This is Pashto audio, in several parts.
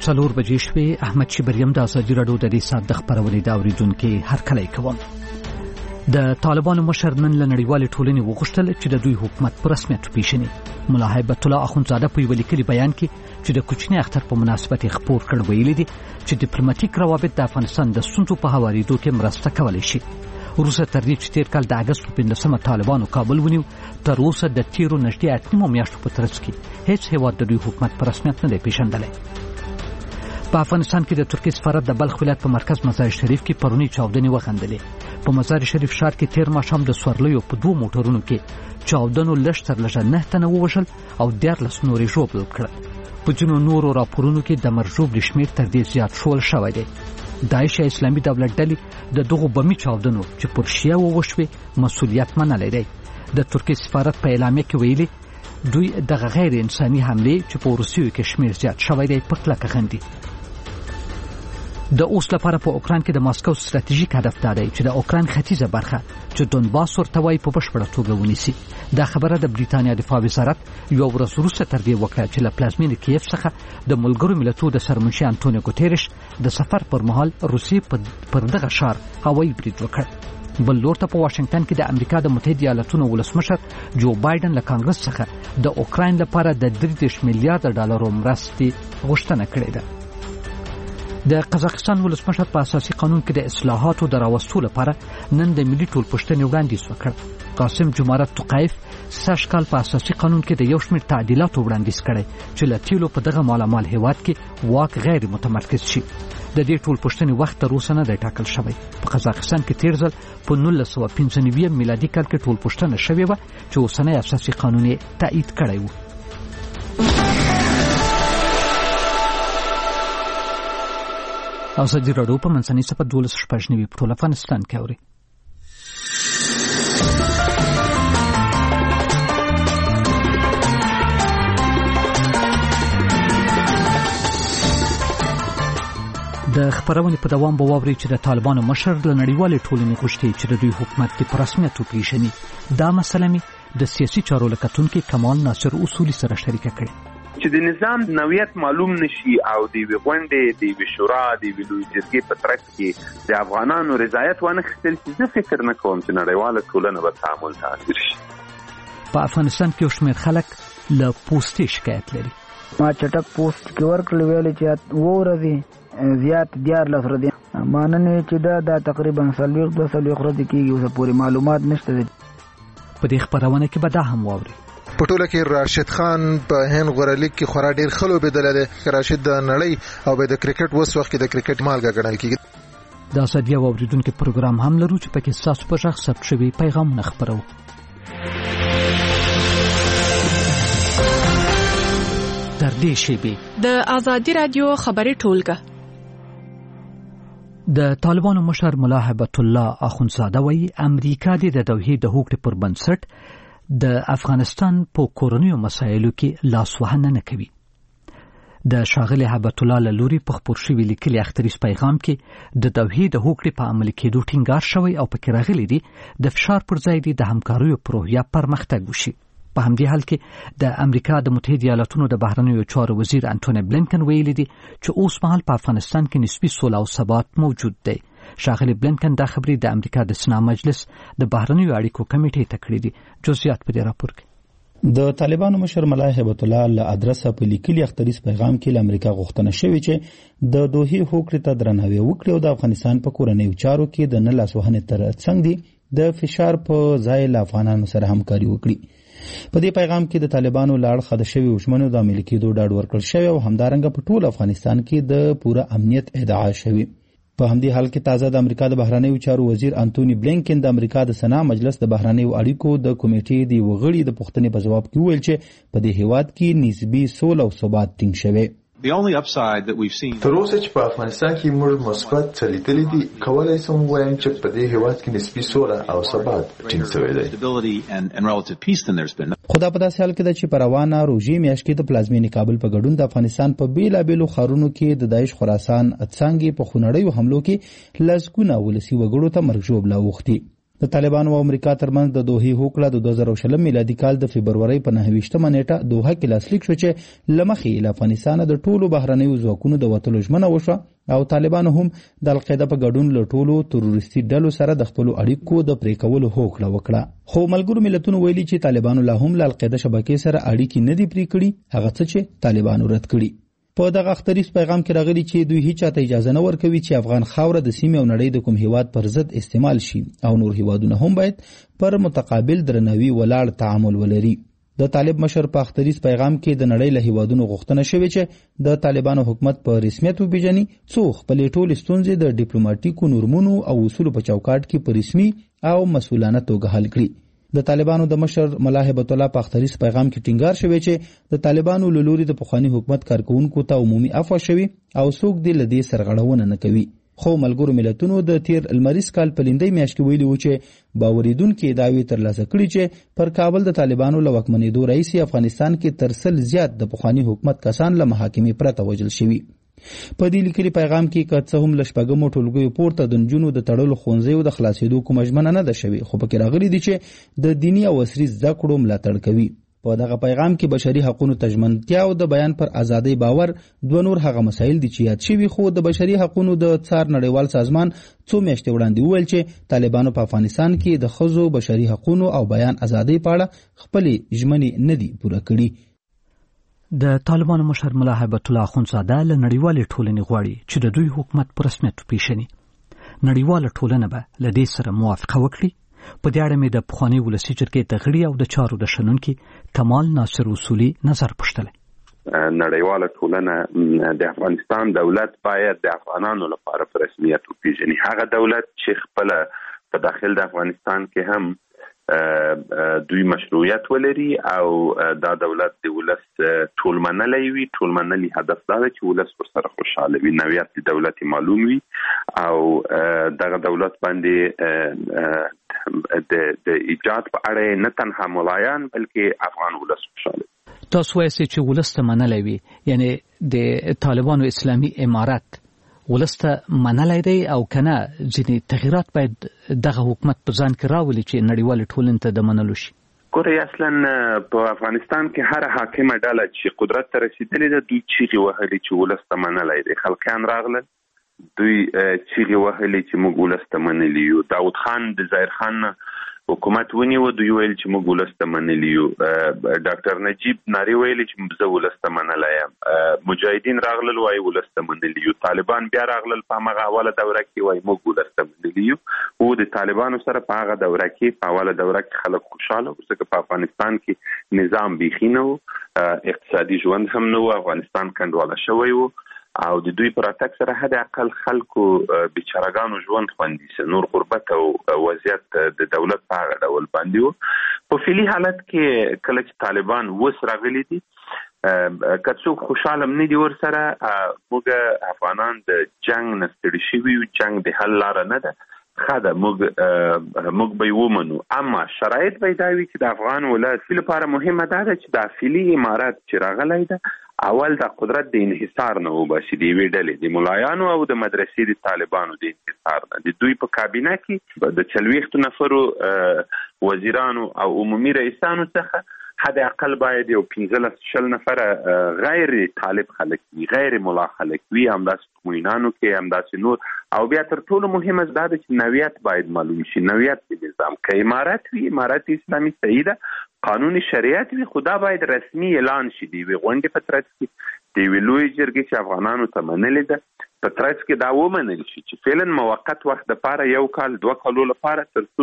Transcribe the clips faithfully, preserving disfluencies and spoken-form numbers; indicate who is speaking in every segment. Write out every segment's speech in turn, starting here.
Speaker 1: څلور بجې شوې. احمد شبریم د ازادي راډیو د دې ساعت د خپرونې د اورېدونکو هرکلی کوم. د طالبانو مشر نن له نړیوالې ټولنې وغوښتل چې د دوی حکومت په رسمیت وپېژني. ملا هیبت الله اخوندزاده په یوه لیکلي بیان کې چې د کوچني اختر په مناسبت یې خپور کړ ویلي دي چې ډیپلوماټیک روابط د افغانستان د ستونزو په هوارېدو کې مرسته کولی شي. وروسته تر دې چې تېر کال د اګست په پنځلسمه طالبانو کابل ونیو، تر اوسه د تېرو نږدې اته نیمو میاشتو په ترڅ کې هیڅ هېواد د دوی حکومت په رسمیت نه دی پېژندلی. په افغانستان کې د ترکیې سفارت د بلخ ولایت په مرکز مزار شریف کې پرونی چاودنې وغندلې. په مزار شریف ښار کې تېر ماښام د سورلیو په دوو موټرونو کې چاودنو لږ تر لږه نه تنه ووژل او دیارلس نور یې ژوبل کړل. په ځینو نورو راپورونو کې د مرژوبلي شمېر تر دې زیات ښول شوی دی. داعش اسلامي دولت ډلې د دغو بمي چاودنو چې پر شیعه وشوې مسؤلیت منلی دی. د ترکیې سفارت په اعلامیه کې ویلي دوی دغه غیر انساني حملې چې په روسیو کې شمېر زیات شوی دی په کلکه غندي. د اوس لپاره په اوکراین کې د ماسکو ستراتیژیک هدف دا دی چې د اوکراین ختیځه برخه چې دونباس ورته وایي په بشپړه توګه ونیسي. دا خبره د بریتانیا دفاع وزارت یوه ورځ وروسته تر دې وکړه چې له پلازمینې کیف څخه د ملګرو ملتونو د سرمنشي انټونیو ګوتیرش د سفر پر مهال روسیې پر دغه ښار هوایي برید وکړ. بل لور ته په واشنګټن کې د امریکا د متحده ایالاتونو ولسمشر جو بایدن له کانګرس څخه د اوکراین لپاره د درې دېرش میلیارډ ډالرو مرستې غوښتنه کړې ده. د قزاقستان ولسمشر په اساسي قانون کې د اصلاحاتو د راوستو لپاره نن د ملي ټولپوښتنې وړاندیز وکړ. قاسم جمارت توقایف سږ کال په اساسي قانون کې د یو شمېر تعدیلاتو وړاندیز کړی چې له تیلو په دغه مالامال هیواد کې واک غیر متمرکز شي. د دې ټولپوښتنې وخت تر اوسه نه دی ټاکل شوی. په قزاقستان کې تیر ځل په نولس سوه پنځه نوي میلادي کال کې ټولپوښتنه شوې وه چې اوسنی اساسي قانون یې تایید کړی و. ازادي راډیو په منځنۍ صفحه دولس شپږ نوي په ټول افغانستان کې اوري. د خبرونې په دوام به واورئ چې د طالبانو مشر له نړیوالې ټولنې غوښتي چې د دوی حکومت په رسمیت وپېژني. دا مسله مې د سیاسي چارو له کتونکي کمال ناصر اصولي سره شریکه کړې.
Speaker 2: چې د نظام نوعیت معلوم نشي او د یوې غونډې د یوې شورا د یوې لویې جرګې په ترڅ کې د افغانانو رضایت وانخیستل شي، زه فکر نه کوم چې نړیواله ټولنه به تعامل تاثیر شي.
Speaker 1: په افغانستان کې یو شمېر خلک له پوستې شکایت لري.
Speaker 3: ما چټک پوسټ کې ورکړل ویلې چې اووه ورځې زیات دیارلس ورځې ما نن چې دا دا تقریبا څلوېښت دوه څلوېښت ورځې کېږي، اوسه پورې معلومات نشته دی.
Speaker 1: په دې خپرونه کې به دا هم واورئ.
Speaker 4: په ټوله کې راشد خان په هند غوره لیګ کې خورا ډیر ښه لوبېدلی دی. راشد د نړۍ او د کرکټ اوس وخت کې د کرکټ مالګه ګڼل کېږي.
Speaker 1: د ازادي او اورېدونکو پروګرام هم لرو چې پکې ستاسو په غږ ثبت شوي پیغامونه خپروو. تر دې شیبې
Speaker 5: د ازادي راډیو خبري ټولګه.
Speaker 1: د طالبانو مشر ملا هیبت الله اخوندزاده وایي امریکا د دوحې د هوکړې پر بنسټ د افغانستان په کورنیو مسایلو کې لاسوهنه نه کوي. د ښاغلي هیبت الله له لوري په خپور شوي لیکلي اختریز پیغام کې د دوحې د هوکړې په عملي کېدو ټینګار شوی او پکې راغلی دی د فشار پر ځای دی د همکاریو په روحیه پرمختګ وشي. په همدې حال کې د امریکا د متحده ایالاتونو د بهرنیو چارو وزیر انټونی بلینکن ویلي دی چې اوس مهال په افغانستان کې نسبي سوله او ثبات موجود دی. ښاغلي بلینکن دا خبرې د امریکا د سنا مجلس د بهرنیو اړیکو کمیټې ته کړې دي. جزئیات په دې راپور کې.
Speaker 6: د طالبانو مشر ملا هیبت الله له ادرسه په لیکلي اختریز پیغام کې له امریکا غوښتنه شوې چې د دوحې هوکړې ته درناوی وکړي او د افغانستان په کورنیو چارو کې د نه لاسوهنې تر څنګ دي د فشار په ځای له افغانانو سره همکاري وکړي. په دې پیغام کې د طالبانو له اړخه د شوي وشمنو د عملي کېدو ډاډ ورکړل شوی او همدارنګه په ټول افغانستان کې د پوره امنیت ادعا شوی. په همدې حال کې تازه د امریکا د بهرنیو چارو وزیر انټونی بلینکن د امریکا د سنا مجلس د بهرنیو اړیکو د کمیټې د وغړي د پوښتنې په جواب کې وویل چې په دې هیواد کې نسبي سوله او ثبات ټینګ شوی.
Speaker 7: تر اوسه چې په افغانستان کې موږ مثبت څه لیدلي دي، کولای شم ووایم چې په دې هیواد کې نسبي سوله او ثبات ټینګ شوی دی.
Speaker 6: خو دا په داسې حال کې ده چې په روانه روژې میاشت کې د پلازمینې کابل په ګډون د افغانستان په بیلابیلو ښارونو کې د داعش خراسان څانګې په خونړیو حملو کې لسګونه ولسي وګړو ته مرګ ژوبله اوښتي. د طالبانو او امریکا ترمنځ د دوحې هوکړه د دوه زره شل میلادي کال د فبرورۍ په نهه ویشتمه نیټه دوحه کې لاسلیک شو چې له مخې له افغانستانه د ټولو بهرنیو ځواکونو د وتلو ژمنه وشوه او طالبانو هم د القاعده په ګډون له ټولو تروریستي ډلو سره د خپلو اړیکو د پرې کولو هوکړه وکړه. خو ملګرو ملتونو ویلي چې طالبانو لا هم له القاعده شبکې سره اړیکې نه دي پرې کړي، هغه څه چې طالبانو رد کړي. په دغه اختریز پیغام کې راغلي چې دوی هیڅ چاته اجازه نه ورکوي چې افغان خاوره د سیمې او نړۍ د کوم هیواد پر ضد استعمال شي او نور هیوادونه هم باید پر متقابل درناوي ولاړ تعامل ولري. د طالب مشر په اختریز پیغام کې د نړۍ له هیوادونو غوښتنه شوې چې د طالبانو حکومت په رسمیت وپیژني څو خپلې ټولې ستونزې د ډیپلوماټیکو نورمونو او اصولو په چوکاټ کې په رسمي او مسؤلانه توګه حل کړي. د طالبانو د مشر ملا هبت الله په اختریز پیغام کې ټینګار شوی چې د طالبانو له لوري د پخواني حکومت کارکونکو ته عمومي عفو شوی او څوک دې له دې سرغړونه نه کوي. خو ملګرو ملتونو د تیر المریز کال په لیندۍ میاشت کې ویلي و چې باوریدونکي دعوی ترلاسه کړي چې پر کابل د طالبانو له واکمنېدو راهیسې افغانستان کې تر سل زیات د پخواني حکومت کسان له محاکمې پرته وژل شوي. په دې لیکلي پیغام کې که څه هم له شپږمو ټولګیو پورته د نجونو د تړلو ښوونځیو د خلاصېدو کومه ژمنه نه ده شوې، خو پکې راغلي دي چې د دیني او عصري زده کړو ملاتړ کوي. په دغه پیغام کې بشري حقوقو ته ژمنتیا او د بیان پر ازادۍ باور دوه نور هغه مسایل دي چې یاد شوي، خو د بشري حقوقو د څار نړیوال سازمان څو میاشتې وړاندې وویل چې طالبانو په افغانستان کې د ښځو بشري حقوقو او بیان ازادۍ په اړه خپلې ژمنې نه دي پوره کړي.
Speaker 1: د طالبانو مشر ملا هبت الله اخوندزاده له نړیوالې ټولنې غواړي چې د دوی حکومت په رسمیت وپیژني. نړیواله ټولنه به له دې سره موافقه وکړي. په دې اړه مې د پخواني ولسي جرګې د غړي او د چارو د شنونکي کمال ناصر اصولي نظر پوښتلی.
Speaker 2: نړیواله ټولنه د افغانستان دولت باید د افغانانو لپاره په رسمیت وپیژني. هغه دولت چې خپل په داخل د افغانستان کې هم دوی مشروعیت ولري او دا دولت د ولس ټول منلی وي. ټول منلی هدف دا ده چې ولس ورسره خوشحاله وي، نوعیت د دولت معلوم وي او دغه دولت باندې د ایجاد په اړه نه تنها ملایان بلکې افغان ولس خوشحاله.
Speaker 1: تاسو وایئ چې ولس ته منلی وي، یعنی د طالبانو اسلامي امارت ولس ته منلی دی او کنه ځینې تغییرات باید دغه حکومت په ځان کې راولي چې نړیوالې ټولنې ته د منلو شي؟
Speaker 2: ګورئ، اصلا په افغانستان کې هر حاکمه ډله چې قدرت ته رسېدلې ده دوی چیغې وهلې چې ولس ته منلی دی. خلقیان راغلل، دوی چیغې وهلې چې موږ ولس ته منلي یو. داود خان د ظاهر خان حکومت ونیو، دوی ویل چې موږ ولس ته منلي یو. ډاکټر نجیب نارې ویلې چې زه ولس ته منلی یم. مجاهدین راغلل وایي ولس ته منلي یو. طالبان بیا راغلل په همغه اوله دوره کې وایي موږ ولس ته منلي یو. او د طالبانو سره په هغه دوره کې په اوله دوره کې خلک خوشحاله وو، ځکه په افغانستان کې نظام بیخي نه و، اقتصادي ژوند هم نه و، افغانستان کنډواله شوی و او د دوی پر اتک سره حد اقل خلکو بیچارهګانو ژوند خوندي سه. نور غربت او وضعیت د دولت په هغه ډول باندې و. په فعلي حالت کې کله چې طالبان وس راغلي دي که څوک خوشحاله نه دي ورسره، موږ افغانان د جنګ نه ستړي شوي یو. جنګ د حل لاره نه ده، ښه ده موږ موږ به یې ومنو، اما شرایط به یې دا وي چې د افغان ولس لپاره مهمه دا ده چې د فعلي امارت چې راغلی ده اول د قدرت د انحصار نه وباسي، د یوې ډلې د ملایانو او د مدرسې د طالبانو د انحصار نه. د دوی په کابینه کې د څلوېښتو نفرو وزیرانو او عمومي رئیسانو څخه حد اقل باید یو پنځلس شل نفره غیر طالب خلک وي، غیر ملا خلک وي، همداسې موینانو کې همداسې نور. او بیا تر ټولو مهمه دا ده چې نوعیت باید معلوم شي، نوعیت د نظام. که امارت وي، امارت اسلامي صحیح ده، قانوني شریعت وي، خو دا باید رسمي اعلان شي د یوې غونډې په ترڅ کې، د یوې لویې جرګې چې افغانانو ته منلې ده په ترڅ کې دا ومنل شي چې فعلا موقت وخت لپاره یو کال دوه کالو لپاره تر څو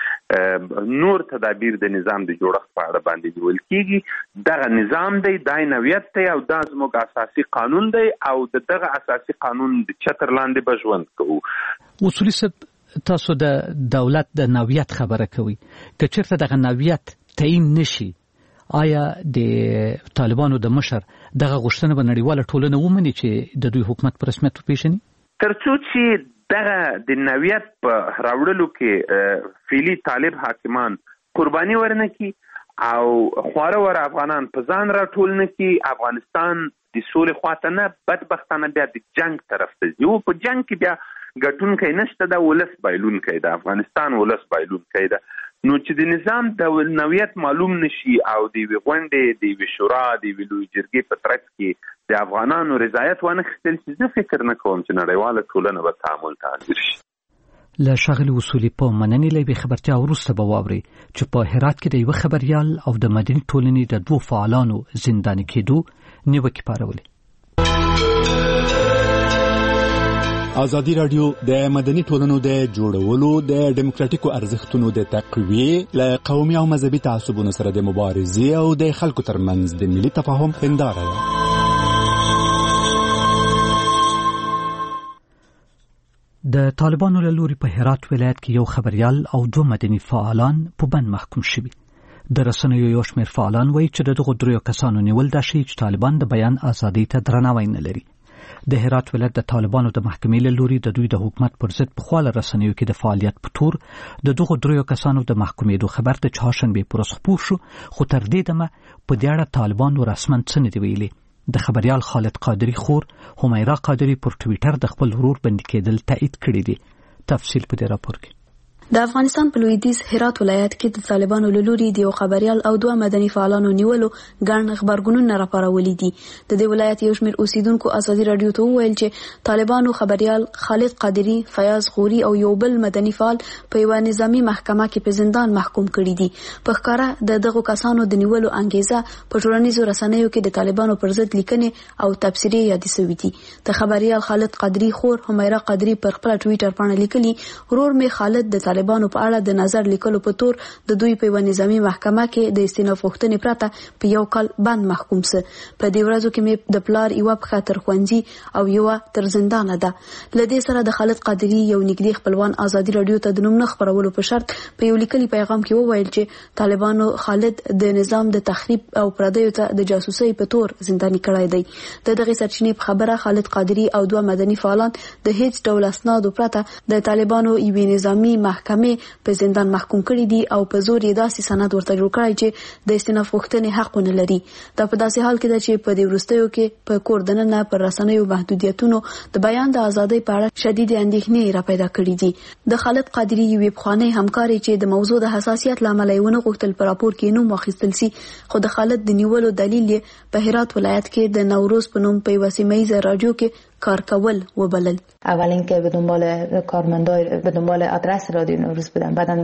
Speaker 2: چې نور تدابیر د نظام د جوړښت په اړه باندې نیول کېږي. دغه نظام دی، دا نوعیت دی او دا زموږ اساسي قانون دی او د دغه اساسي قانون د چتر لاندې به ژوند کوو.
Speaker 1: اصولي صاحب، تاسو د دولت د نوعیت خبره کوي، که چېرته دغه نوعیت تعیین نشي آیا د طالبانو د مشر دغه غوښتنه به نړیواله ټولنه ومني چې د دوی حکومت په رسمیت وپیژني؟
Speaker 2: تر څو چې دغه د نوعیت په راوړلو کې فعلي طالب حاکمان قرباني ورنه کړي او خواره وره افغانان په ځان راټول نه کړي، افغانستان د سولې خواته نه بدبختانه بیا د جنگ طرف ته ځي. او په جنگ کې بیا ګټونکی نشته، د ولس بایلونکی د افغانستان ولس بایلونکی ده. نو چې د نظام د نوعیت معلوم نشي او د یوې غونډې د یوې شورا د یوې لویې جرګې په ترڅ کې د افغانانو رضایت ونه اخیستل شي، زه فکر نه کوم چې نړیواله ټولنه به تعامل ته حاضر شي.
Speaker 1: له ښاغلي اصولي په مننې له یوې خبرتیا وروسته به واورئ چې په هرات کې د یوه خبریال او د مدني ټولنې د دوو فعالانو زنداني کېدو نیوکې پارولې.
Speaker 8: ازادي راډیو د مدني ټولنو د جوړولو د ډیموکراتیکو ارزښتونو د تقویې له قومي او مذهبي تعصبونو سره د مبارزې او د خلکو ترمنځ د ملي تفاهم هنداره ده.
Speaker 1: د طالبانو له لوري په هرات ولایت کې یو خبریال او دوه مدني فعالان په بند محکوم شوي. د رسنیو یو شمېر فعالان وایي چې د دغو دریو کسانو نیول دا ښیي چې طالبان د بیان ازادۍ ته درناوی نه لري. د هرات ولایت د طالبانو د محکمې له لوري د دوی د حکومت پر ضد په خواله رسنیو کې د فعالیت په تور د دغو دریو کسانو د محکومېدو خبر د چهارشنبې پر ورځ خپور شو، خو تر دې دمه په دې اړه طالبانو رسماً څه نه دي ویلي. د خبریال خالد قادری خور همیرا قادری پر ټویټر د خپل ورور بندي کېدل تایید کړی دی. تفصیل په دې راپور کې.
Speaker 9: د افغانستان په لویدیځ هرات ولایت کې د طالبانو له لوري د یو خبریال او دوه مدني فعالانو نیولو ګڼ خبرګونونه راپارولي دي. د دې ولایت یو شمېر اوسیدونکو ازادي راډیو ته وویل چې طالبانو خبریال خالد قادری، فیاض غوري او یو بل مدني فعال په یوه نظامي محکمه کې په زندان محکوم کړي دي. په ښکاره د دغو کسانو د نیولو انګیزه په ټولنیزو رسنیو کې د طالبانو پر ضد لیکنې او تبصرې یادې شوي دي. د خبریال خالد قادری خور همیرا قادری پر خپل ټویټر باندې لیکلي، ورور می خالد د طالبانو په اړه د نظر لیکلو په تور د دوی په یوه نظامي محکمه کې د استیناف غوښتنې پرته په یو کال بند محکوم سه. په دې ورځو کې مې د پلار یوه پښه تر ښوونځي او یوه تر زندانه ده. له دې سره د خالد قادری یو نږدې خپلوان ازادي راډیو ته د نوم نه خپرولو په شرط په یو لیکلي پیغام کې وویل چې طالبانو خالد د نظام د تخریب او پردیو ته د جاسوسۍ په تور زنداني کړی دی. د دغې سرچینې په خبره خالد قادری او دوه مدني فعالان د هیڅ ډول اسنادو پرته د طالبانو یوې نظامي محکمې په زندان محکوم کړي دي او په زور یې داسې سند ورته جوړ کړی چې د استیناف غوښتنې حق ونه لري. دا په داسې حال کې ده چې په دې وروستیو کې په کور دننه پر رسنیو محدودیتونو د بیان د ازادۍ په اړه شدید اندېښنې را پیدا کړي دي. د خالد قادری یوې پخوانۍ همکارې چې د موضوع د حساسیت له امله یې ونه غوښتل په راپور کې نوم واخیستل سي، خو د خالد د نیولو دلیل یې په هرات ولایت کې د نوروز په نوم په یوه سیمه ییزه راډیو کې کار کول وبلل.
Speaker 10: اول اینکه به دنبال کارمندای به دنبال آدرس رادیو نوروز بودن، بعدن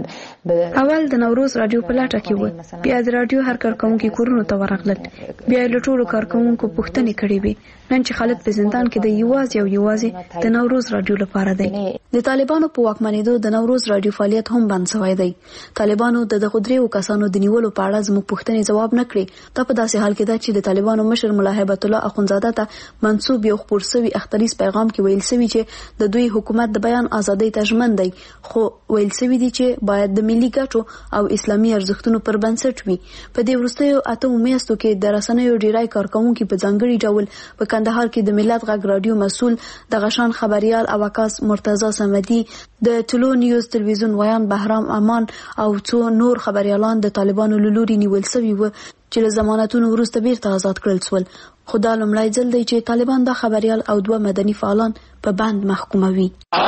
Speaker 9: اول د نوروز رادیو په لټه کې و، بیا د رادیو هر کارکونکي کورونو ته ورغلل، بیا له ټولو کارکونکو پوښتنې کړې وې. نن چې خالد په زندان کې د یوازې او یوازې د نوروز رادیو لپاره دی. د طالبانو په واکمنېدو د نوروز رادیو فعالیت هم بند شوی دی. طالبانو د دغو دریو کسانو د نیولو په اړه زموږ پوښتنې ځواب نه کړې. دا په داسې حال کې ده چې د طالبانو مشر ملا هیبت الله اخونزاده ته منسوب یو خپور شوی اختریز پیغام کې ویل شوی چې د دوی حکومت د بیان ازادۍ ته ژمن دی، خو ویل شوی دی چې باید د ملي ګټو او اسلامي ارزښتونو پر بنسټ وي. په دې وروستیو اتو میاشتو کې د رسنیو ډیری کارکونکي په ځانګړي ډول په کندهار کې د ملت غږ رادیو مسؤل د غشان خبريال اوکاس مرتضی صمدي، د ټلو نیوز تلویزیون ویان بهرام امان او څو نور خبريالان د طالبانو له لوري نیول شوي و چې له ضمانتونو وروسته بیرته آزاد کړل شول. خو دا لومړی ځل دی چې طالبان د خبريال او دوه مدني فعالان په بند محکوموي.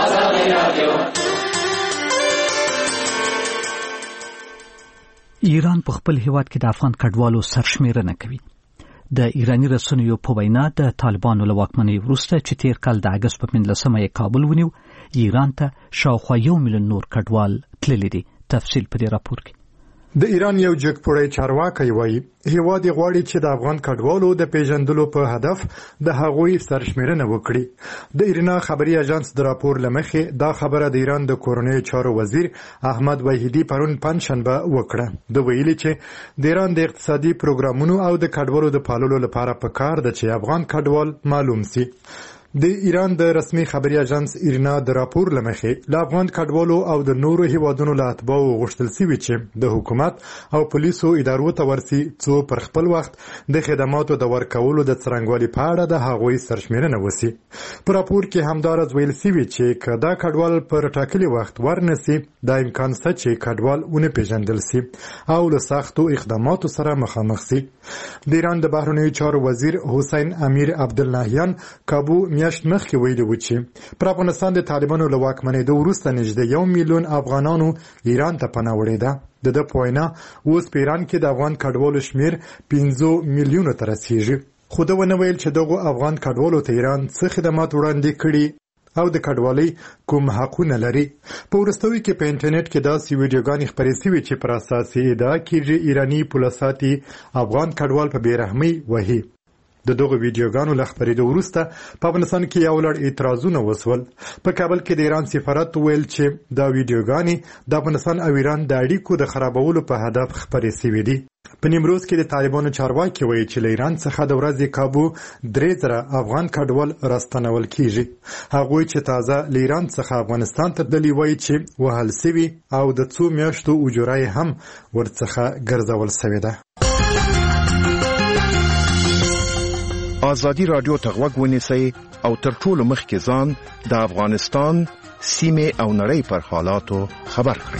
Speaker 1: ایران په خپل هیواد کې د افغان کډوالو سرشمیرنه کوي. د ایرانی رسنیو په وینا د طالبانو له واکمنۍ وروسته چې تیر کال د اګست په پنځلسمه یې کابل ونیو، ایران ته شاوخوا یو میلیون نور کډوال تللي دي. تفصیل په دې راپور کې.
Speaker 11: د ایران یو جګپوړی چارواکي وایي هیواد غواړي چې د افغان کډوالو د پیژندلو په هدف د هغوی سرشمیرنه وکړي. د ایرنا خبري اژانس د راپور لمخې دا خبره د ایران د کورنۍ چارو وزیر احمد وحیدی پرون پنځشنبه وکړه. د ویلي چې د ایران د اقتصادي پروګرامونو او د کډوالو د پاللو لپاره پکار ده چې افغان کډوال معلوم سي. د ایران د رسمي خبري اژانس ایرنا د راپور لمخې له افغان کډوالو او د نورو هیوادونو له اتباعو غوښتل شوي چې د حکومت او پولیسو ادارو ته ورسي څو پر خپل وخت د خدماتو د ورکولو د څرنګوالي په اړه د هغوی سرشمیرنه وسي. په راپور کې همدارس ویل شوي چې که دا کډوال پر ټاکلي وخت ورنسي، دا امکان شته چې کډوال ونه پیژندل سي او له سختو اقداماتو سره مخامخ سي. د ایران د بهرنیو چارو وزیر حسین امیر عبداللهیان کابو میاشت مخکې ویلي و چې پر افغانستان د طالبانو له واکمنېدو وروسته نږدې یو میلیون افغانانو ایران ته پناه وړې ده. د ده په وینا اوس په ایران کې د افغان کډوالو شمیر پنځه میلیونو ته رسیږي. خو ده ونه ویل چې دغو افغان کډوالو ته ایران څه خدمات وړاندې کړي او د کډوالۍ کوم حقونه لري. په وروستیو کې په انټرنیټ کې داسې ویډیوګانې خپرې شوې چې پر اساس یې ادعا کېږي ایراني پولیساتي افغان کډوال په بېرحمۍ وهي. د دغو ویډیوګانو له خپرېدو وروسته په افغانستان کې یو لړ اعتراضونه وسول. په کابل کې د ایران سفارت ویل چې دا ویډیوګانې د افغانستان او ایران د اړیکو د خرابولو په هدف خپرې شوې دي. په نیمروز کې د طالبانو چارواکي وایي چې له ایران څخه د ورځې کابو درې زره افغان کډوال راستنول کیږي. هغوی چې تازه له ایران څخه افغانستان ته تللي وایي چې وهل سوي او د څو میاشتو اجوره یې هم ورڅخه ګرځول سوې ده.
Speaker 12: آزادي رادیو ته غوږ ونیسئ او تر ټولو مخکې ځان د افغانستان سیمې او نړۍ پر حالاتو خبر کړئ.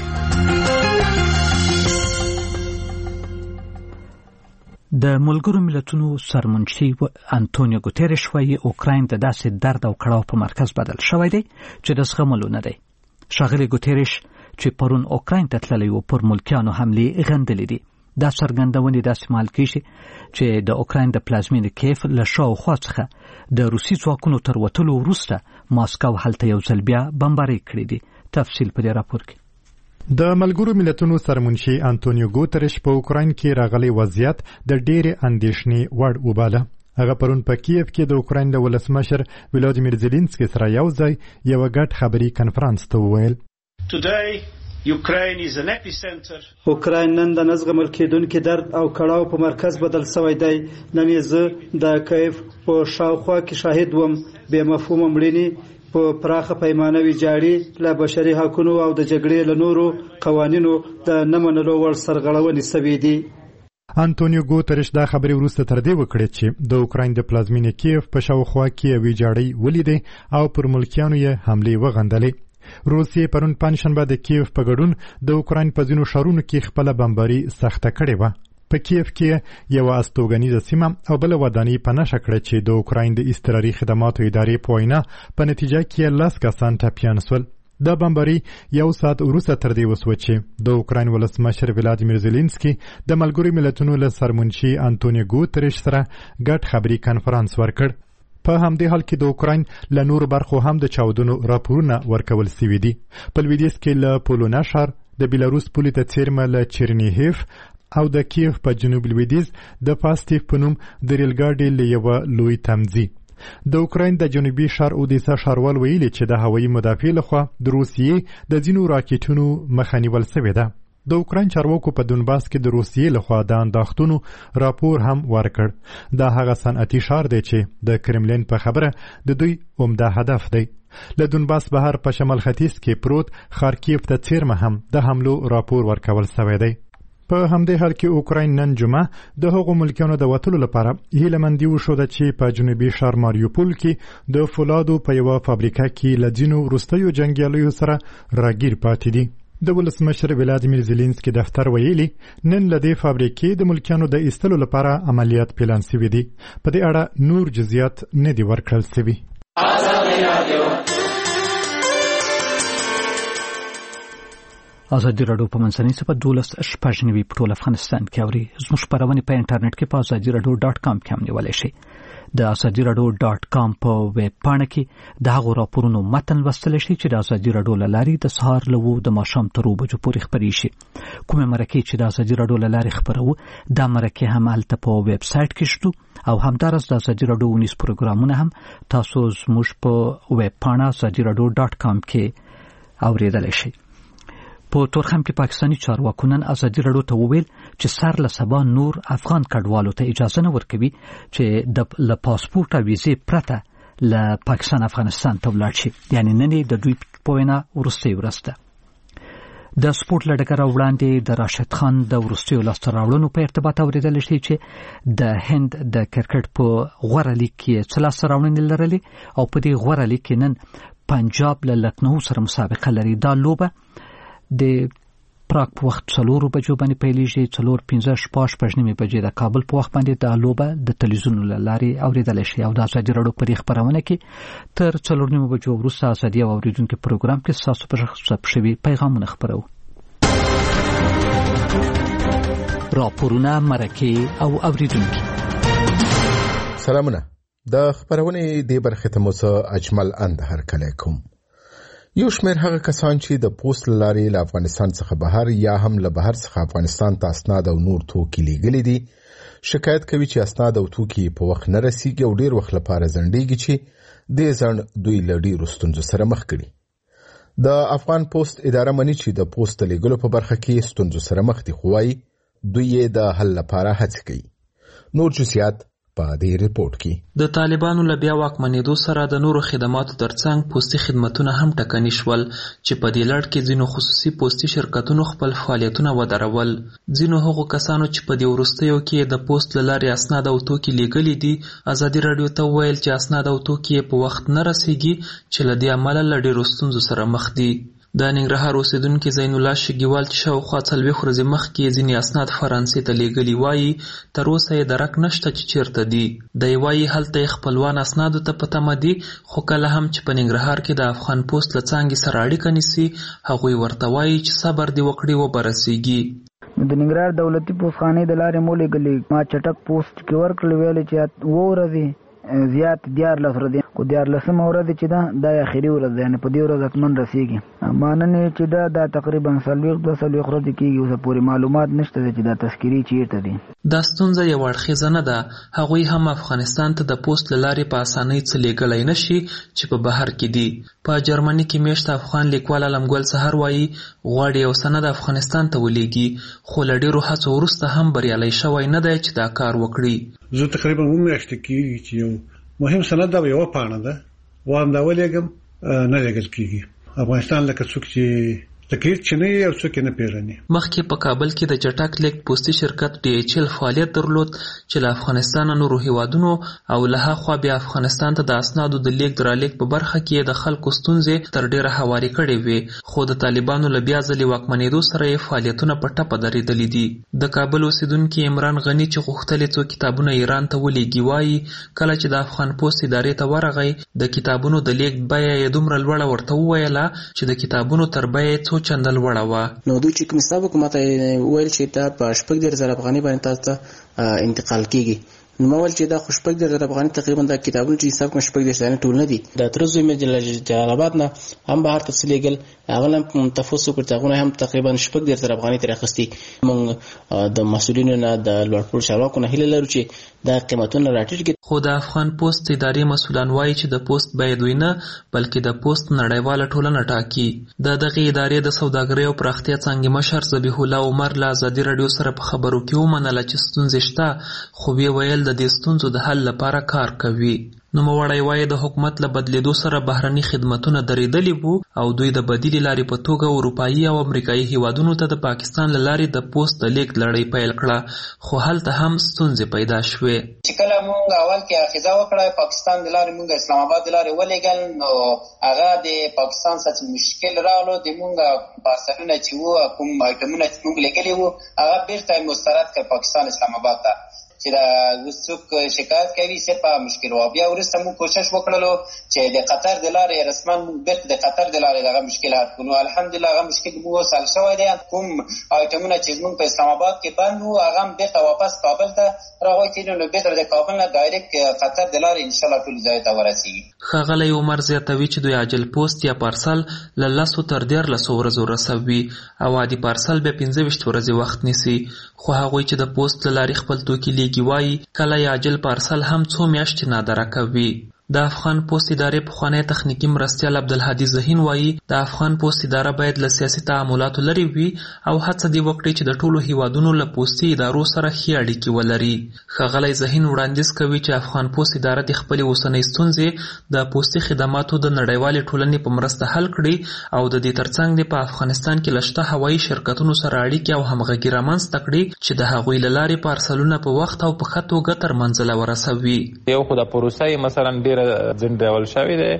Speaker 1: د ملګرو ملتونو سرمنشي انټونیو ګوتریش وايي اوکراین د داسې درد او کړاو په مرکز بدل شوی دی چې د زغملو نه دی. ښاغلي ګوتریش چې پرون اوکراین ته تللی و پر ملکیانو حملې غندلې دي. دا څرګندونې داسې مهال کېږي چې د اوکراین د پلازمینې کیف له شاوخوا څخه د روسي ځواکونو تر وتلو وروسته ماسکو هلته یو ځل بیا بمبارۍ کړې دي. تفصیل په دې راپور کې.
Speaker 11: د ملګرو ملتونو سرمنشي انټونیو ګوتریش په اوکراین کې راغلی وضعیت د ډېرې اندېښنې وړ وباله. هغه پرون په کیف کې د اوکراین د ولسمشر ولادیمیر زيلنسکي سره یو ځای یو غټ خبري کانفرنس ته وویل.
Speaker 13: اوکراین نن د نزغمل کېدونکو درد او کړاو په مرکز بدل شوی دی. نن زه د کیف په شاوخوا کې شاهد وم. بې مفهومه مړینې په پراخه پیمانه ویجاړي له بشري حقوقو او د جګړې له نورو قوانینو د نه منلو وړ سرغړونې شوې دي.
Speaker 11: انټونیو ګوتریش دا خبرې وروسته تر دې وکړې چې د اوکراین د پلازمینې کیف په شاوخوا کې ویجاړي ولیدې او پر ملکیانو یې حملې وغندلې. روسیې پرون پنځشنبه د کیف په ګډون د اوکراین په ځینو ښارونو کې خپله بمباري سخته کړې وه. په کیف کې یو استوګنیزه سیمه او بل ودانۍ په نښه کړه چې د اوکراین د اضطراري خدماتو ادارې په وینا په نتیجه کې لس کسان ټپیان سول. دا بمباري یو ساعت وروسته تر دې وسوه چې د اوکراین ولسمشر ولادیمیر زيلنسکي د ملګرو ملتونو له سرمنشي انټونیو ګوتریش سره ګډ خبري کانفرنس ورکړ. په همدې حال کې د اوکراین له نورو برخو هم د چاودنو راپورونه ورکول شوي دي. په لویدیځ کې له پولونا ښار د بیلاروس پولې ته څیرمه له چرنیهیف او د کیف په جنوب لویدیځ د پاستیف په نوم د ریلګاډي له یوه لوی تمځي. د اوکراین د جنوبي ښار اودیسا ښاروال ویلي چې د هوایي مدافع لخوا د روسیې د ځینو راکټونو مخه نیول شوې ده. د اوکراین چارواکو په دونباس کې د روسیې لخوا د انداختونو راپور هم ورکړ. دا هغه صنعتي ښار دی چې د کرملین په خبره د دوی عمده هدف دی. له دونباس بهر په شمال ختیځ کې پروت خارکیف ته څیرمه هم د حملو راپور ورکول شوی دی. په همدې حال کې اوکراین نن جمعه د هغو ملکیانو د وتلو لپاره هیله مندي وښوده چې په جنوبي ښار ماریوپول کې د فولادو په یوه فابریکه کې له ځینو وروستیو جنګیالیو سره راګیر پاتې دي. د ولسمشر ولادیمیر زيلنسکي دفتر ویلي نن له دې فابریکې د ملکیانو د ایستلو لپاره عملیات پلان شوي دي. په دې اړه نور جزئیات نه دي ورکړل شوي.
Speaker 1: ازادي راډیو په منځنۍ صفحه دولس شپږ نوي په ټول افغانستان کې اوري. زموږ خبرونه په انټرنیټ کې په ازادي راډیو ډاټ کام کې هم نیولی شئ. د ازادي راډیو ډاټ کام په ویب پاڼه کې د هغو راپورونو متن لوستلی شئ چې د ازادي راډیو له لارې د سهار له اوو د ماښام تر اوو بجو پورې خپرې شي. کومې مرکې چې د ازادي راډیو له لارې خپروو دا مرکې هم هلته په ویب سایټ کې شته او همداراز د ازادي راډیو ونیز پروګرامونه هم تاسو زموږ په ویب پاڼه ازادي راډیو ډاټ کام کې اوریدلی شئ. په تورخم کې پاکستاني چارواکو نن ازادي راډیو ته وویل چې سر له سبا نور افغان کډوالو ته اجازه نه ورکوي چې د له پاسپورټ او ویزې پرته له پاکستان افغانستان ته ولاړ شي. یعنې نن د دوی په وینا وروستۍ ورځ ده. د سپورټ له ډګره وړاندې د راشد خان د وروستیو لاسته راوړنو په ارتباط اورېدلی شي چې د هند د کرکټ په غوره لیګ کې څه لاسته راوړنې لرلې او په دې غوره لیګ کې نن پنجاب له لکنهو سره مسابقه لري. دا لوبه د پراګ په وخت څلور بجو باندې پیلېږي، څلور پنځه شپږ شپږ نیمې بجې د کابل په وخت باندې د لوبه د تلویزیون له لارې اورېدلی شي. او د ازادي راډیو په دې خپرونه کې تر څلور نیمې بجو وروسته ازادي او اورېدونکو پروګرام کې ستاسو په غږ ثبت شوي پیغامونه خپرو. راپورونه، مرکې او اورېدونکي.
Speaker 12: سلامونه. د خبرونې د برخې ته مو اجمل اند هرکلی کوم. یو شمېر هغه کسان چې د پوسټ له لارې له افغانستان څخه بهر یا هم له بهر څخه افغانستان ته اسناد او نور توکي لیږلي دي، شکایت کوي چې اسناد او توکي په وخت نه رسیږي او ډیر وخت لپاره ځنډېږي چې دې ځنډ دوی له ډیرو ستونزو سره مخ کړي. د افغان پوسټ اداره مني چې د پوسټ د لیږلو په برخه کې ستونزو سره مخ دي، خو وايي دوی یې د حل لپاره هڅې کوي. نور جزئیات په دې ریپورت کې.
Speaker 14: د طالبانو له بیا واکمنېدو سره د نورو خدماتو ترڅنګ پوستي خدمتونه هم ټکني شول چې په دې لړ کې ځینو خصوصي پوستي شرکتونو خپل فعالیتونه ودرول. ځینو هغو کسانو چې په دې وروستیو کې د پوسټ له لارې اسناد او توکي لیږلي دي ازادي راډیو ته وویل چې اسناد او توکي په وخت نه رسیږي چې له دې امله له ډېرو ستونزو سره مخ دي. د ننګرهار اوسیدونکي زین الله شګیوال چې شاوخوا څلوېښت ورځې مخکې ځینې اسناد فرانسې ته لیږلي وایي تر اوسه یې درک نشته چې چیرته دي. دی وایي هلته یې خپلوان اسنادو ته په تمه دي، خو کله هم چې په ننګرهار کې د افغان پوسټ له څانګې سره اړیکه نیسي هغوی ورته وایي چې صبر دې وکړي وبرسیږي.
Speaker 3: د ننګرهار دولتي پوسټخانې د لارې مو لیږلي، ما چټک پوسټ کې ورکړل، ویلې چې اووه ورځې زیات دیارلس ورځې، خو دیارلسمه ورځ چې ده دا اخري ورځ ده، یعنې په دې ورځ حتمن رسیږي. ماننې چې ده دا تقریبا څلوېښت دوه څلوېښت ورځې کېږي، اوسه پورې معلومات نشته ده چې دا تذکرې چیرته دي.
Speaker 14: دا ستونزه یوه اړخیزه نه ده. هغوی هم افغانستان ته د پوسټ له لارې په اسانۍ څه لیږلی نه شي چې په بهر کې دي. په جرمني کې میشت افغان لیکوال علمګل سهار وایي غواړي یو سند افغانستان ته ولېږي، خو له ډېرو هڅو وروسته هم بریالی شوی نه دی چې دا کار وکړي.
Speaker 15: زه تقریبا اووه میاشتې کېږي چې یو مهم سند دا یوه پاڼه ده وایم دا ولېږم نه لیږل کېږي. افغانستان لکه څوک چې تکلیف چې نه یو څوک نه پیژني.
Speaker 14: مخکې په کابل کې د چټک لیږد پوستي شرکت ډي ایچ ایل فعالیت درلود چې له افغانستان نورو هیوادونو او له هاخوا بیا افغانستان ته د اسنادو د لیږد رالېږد په برخه کې د خلکو ستونزې تر ډېره هوارې کړې وې، خو د طالبانو له بیا ځلې واکمنېدو سره یې فعالیتونه په ټپه درېدلي دي. د کابل اوسیدونکي عمران غني چې غوښتلې څو کتابونه ایران ته ولېږي وایي کله چې د افغان پوسټ ادارې ته ورغی د کتابونو د لیږد بیه یې دومره لوړه ورته وویله چې د کتابونو تر بیه څو چنده لوړه وه.
Speaker 16: نو دوی چې کوم حساب وکړو ماته ویل چې دا په شپږ دېرش زره افغانۍ باندې تاسو ته انتقال کېږي. نو ما ویل چې دا خو شپږ دېرش زره افغانۍ تقریبا دا کتابونه چې حساب کوم شپږ دېرش زره ټول نه دي. د تره زوی مې جلال آباد نه هم بهر ته څه لیږل، هغه هم تفوس وکړ چې هغونه هم تقریبا شپږ دېرش زره افغانۍ ترې اخیستي. موږ د مسؤلینو نه د لوړپوړو چارواکو نه هیله لرو چې دا قیمتونه راټیټ کړي.
Speaker 14: خو د افغان پوسټ ادارې مسؤلان وایي چې د پوسټ بیه دوی نه بلکې د پوسټ نړیواله ټولنه ټاکي. د دغې ادارې د سوداګرۍ او پراختیا څانګې مشر ذبیح الله عمر له ازادي راډیو سره په خبرو کې ومنله چې ستونزې شته، خو ویې ویل د دې ستونزو د حل لپاره کار کوي. نوموړی وایي د حکومت له بدلیدو سره بهرني خدمتونه درېدلي وو او دوی د بدیلې لارې په توګه اروپایي او امریکایي هیوادونو ته د پاکستان له لارې د پوسټ د لیږد لړۍ پیل کړه، خو هلته هم ستونزې پیدا شوې.
Speaker 17: چې کله موږ اول کې اخیزه وکړه پاکستان د لارې موږ اسلام آباد د لارې ولېږل، نو هغه د پاکستان سره مشکل راغلو. د موږ پارسلونه چې وو کوم آیټمونه چې موږ لیږلي وو هغه بېرته مسترد کړ پاکستان اسلام آباد ته چې دا څوک شکایت کوي صرف مشکل و. بیا وروسته موږ کوشش وکړلو چې د قطر د لارې رسما موږ بیرته د قطر د لارې دغه مشکل حل کړو. الحمدلله هغه مشکل موږ اوس حل شوی دی. کوم آیټمونه چې زموږ په اسلام آباد کې بند وو هغه هم بیرته واپس کابل ته راغوتېدو، نو بیرته د کابل نه ډایرکټ قطر د لارې انشاءالله ټولو ځایو ته ورسېږي.
Speaker 14: ښاغلی عمر زیاتوي چې دوی عاجل پوسټ یا پارسل له لسو تر دیارلسو ورځو رسوي او عادي پارسل بیا پنځه ویشت ورځې وخت نیسي. خو هغوی چې د پوسټ له لارې خپل توکي لیږي وایي کله یې عاجل پارسل هم څو میاشتې نادره کوي. د افغان پوسټ ادارې پخوانی تخنیکي مرستیال عبدالهادي ذهین وایي د افغان پوسټ اداره باید له سیاسي تعاملاتو لرې وي او هڅه دې وکړي چې د ټولو هیوادونو له پوستي ادارو سره ښې اړیکې ولري. ښاغلی ذهین وړاندیز کوي چې افغان پوسټ اداره د خپلې اوسنۍ ستونزې د پوستي خدماتو د نړیوالې ټولنې په مرسته حل کړي او د دې ترڅنګ د په افغانستان کې له شته هوایي شرکتونو سره اړیکې او همغږي رامنځته کړي چې د هغوی له لارې پارسلونه په وخت او په ښه توګه تر منزله ورسوي.
Speaker 18: یو خو د پروسه مثلا ډېره ځنډول شوې ده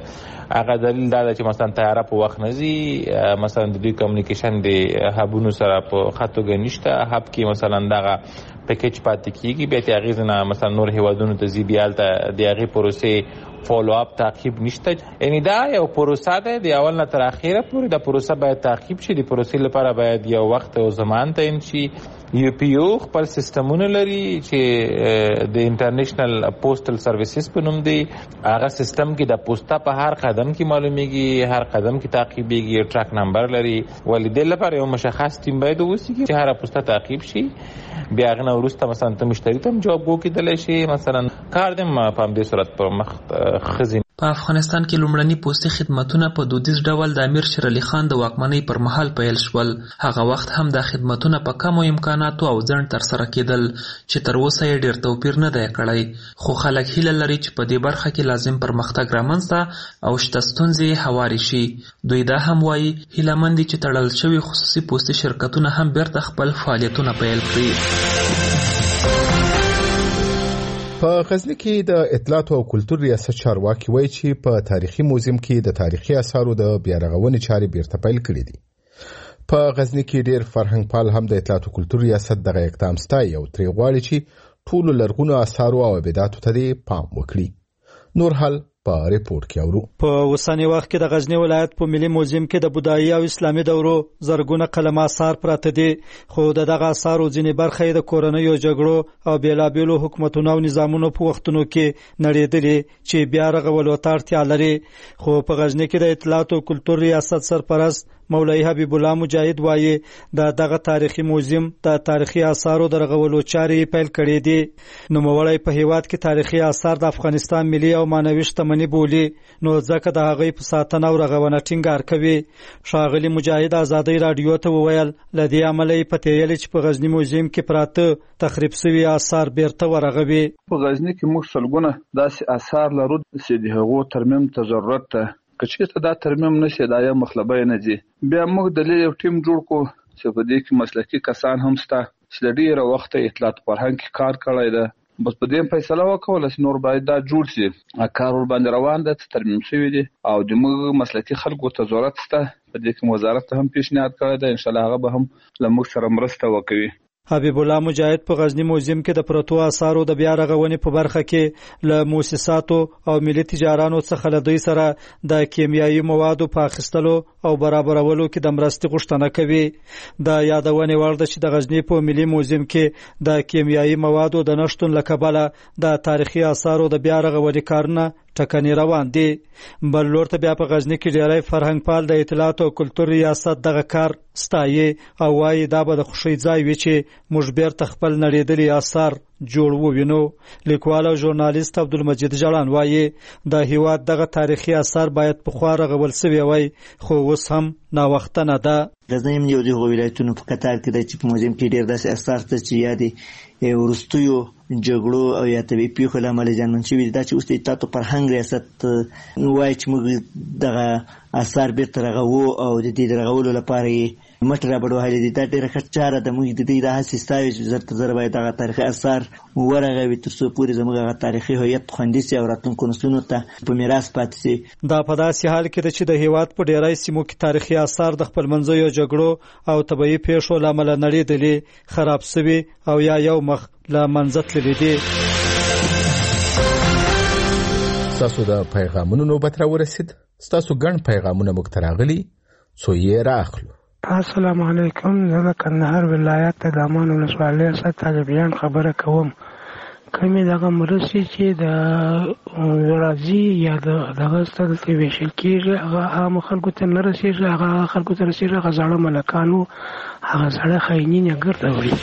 Speaker 18: هغه دلیل دا چې مثلا طیاره په وخت نه ځي، مثلا د دوی کمیونیکیشن د هبونو سره په خطوګه نشته، هب کې مثلا دغه پیکیج پاتې کیږي، بیا د هغې نه مثلا نور هیوادونو ته ځي، بیا هلته د هغې پروسې فالو اپ تعقیب نشته. یعنی دا یو پروسه ده، د اول نه تر اخره پورې د پروسه باید تعقیب شي. د پروسې لپاره باید یو وخت او زمان تعیین شي. یو پی او خپل سیستمونه لري چې د انټرنیشنل پوسټل سرویسز په نوم دی. هغه سیستم کې د پوسټه په هر قدم کې معلومیږي، هر قدم کې تعقیبېږي، یو ټریک نمبر لري. ولې د لپاره یو مشخص ټیم باید وسی چې هر پوسټه تعقیب شي. بیا هغه نه وروسته مثلا ته مشتری ته جواب وکړي شي، مثلا کار دې په همدې صورت په مخ خزین.
Speaker 14: په افغانستان کې لومړني پوستي خدماتونه په دودیز ډول د امیر شیر علي خان د واکمنۍ پر مهال پیل شول. هغه وخت هم دا خدماتونه په کمو امکاناتو او ځنډ ترسره کېدل چې تر اوسه یې ډېر توپیر نه دی کړی. خو خلک هیله لري چې په دې برخه کې لازم پرمختګ رامنځته او شته ستونزې هوارې شي. دوی دا هم وایي هیلهمند دي چې تړل شوي خصوصي پوستي شرکتونه هم بیرته خپل فعالیتونه پیل کړي.
Speaker 12: په غزنی کې د اطلاعات او کلتور ریاست چارواکي وایي چې په تاریخي موزیم کې د تاریخي آثارو د بیا رغونې چارې بیرته پیل کړې دي. په غزنی کې ډېر فرهنګ پال هم د اطلاعات او کلتور ریاست دغه اقدام ستایي او ترې غواړي چې ټولو لرغونو آثارو او ابداتو ته دې پام وکړي. نور حال په ریپورت کې اورو.
Speaker 13: په اوسنی وخت کې د غزنی ولایت په ملي موزیم کې د بودایي او اسلامي دورو زرګونه قلم آثار پراته دي، خو دغه آثارو ځینې برخه د کورنیو جګړو او بیلابیلو حکومتونو او نظامونو په وختونو کې نړېدلې چې بیا رغولو ته اړتیا لري. خو په غزنی کې د اطلاعات او کلتور ریاست سرپرست مولوی حبیب الله مجاهد وایي د دغه تاریخي موزیم د تاریخي آثارو د رغولو چارې پیل کړې دي. نوموړی په هیواد کې تاریخي آثار د افغانستان ملي او معنوي شتمني بولي، نو ځکه د هغې په ساتنه او رغونه ټینګار کوي. ښاغلي مجاهد ازادۍ راډیو ته وویل له دې امله یې پته یې چې په غزنی موزیم کې پراته تخریب شوي آثار بیرته ورغوي.
Speaker 19: په غزنی کې موږ سلګونه داسې آثار لرو چې د هغو ترمیم ته ضرورت ده. که چېرته دا ترمیم نشي دا یو مخلبه نه ځي. بیا موږ د یو ټیم جوړ کړو چې په دې کې مسلکي کسان هم شته چې د ډېره وخته اطلاعات فرهنګ کې کار کړی ده. بس په دې فیصله وکړه چې نور باید دا جوړ شي. کار ور باندې روان ده، ترمیم شوی دی او د موږ مسلکي خلکو ته ضرورت شته. په دې کې وزارت ته هم پیشنهاد کړی دی، ان شاء الله هغه به هم له موږ سره مرسته وکړي.
Speaker 13: حبیب الله مجاهد په غزنی موزیم کې د پروتو آثارو د بیا رغونې په برخه کې له مؤسساتو او ملي تجارانو څخه له دوی سره د کیمیاوي موادو په اخیستلو او برابرولو کې د مرستې غوښتنه کوي. د یادونې وړ ده چې د غزنی په ملي موزیم کې د کیمیاوي موادو د نشتون له کبله د تاریخي آثارو د بیا رغونې کارونه ټکنې روان دي. بل لور ته بیا په غزنی کې ډېری فرهنګ پال د اطلاعات او کلتور ریاست دغه کار ستایي او وایي دا به د خوښۍ ځای وي چې موږ بیرته خپل نړېدلي آثار جوړ ووینو. لیکوال او ژورنالیست عبدالمجید جړان وایي د هیواد دغه تاریخي آثار باید پخوا رغول سوي وای، خو اوس هم ناوخته نه ده.
Speaker 20: غزنی هم یو د هغو ولایتونو په قطار کې ده چې په موزیم کې ډېر داسې آثار شته چې یا د وروستیو جګړو او یا طبیعي پیښو له امله زیانمن شوي دي. دا چې اوس د اطلاعات او فرهنګ ریاست وایي چې موږ دغه آثار بیرته رغوو او د دې د رغولو لپاره یې مټ رابډ وهلې دي. دا ډېره ښه چاره ده. موږ د دې دا هڅې ستایو چې زر تر زره باید دغه تاریخي آثار ورغوي تر څو پورې زموږ هغه تاریخي هویت خوندي سي او راتلونکو نسلونو ته په میراث پاتې سي.
Speaker 13: دا په داسې حال کې ده چې د هیواد په ډېری سیمو کې تاریخي آثار د خپلمنځیو جګړو او طبیعي پیښو له امله نړېدلي، خراب سوي او یا یو مخ له منځه تللي دي.
Speaker 12: ستاسو د پیغامونو نوبت راورسید. ستاسو ګڼ پیغامونه موږ ته راغلي، څو یې رااخلو.
Speaker 21: السلام علیکم. زه د کندهار ولایت د دامان ولسوالۍ څخه طالبیان خبره کوم. کمی دغه مرستې چې د راځي یا دغه ستاسو کې ویشل کېږي هغه عام خلکو ته نه رسېږي، هغه خلکو ته رسېږي هغه زاړه ملکانو، هغه زاړه خاینین یې ګرده وړي.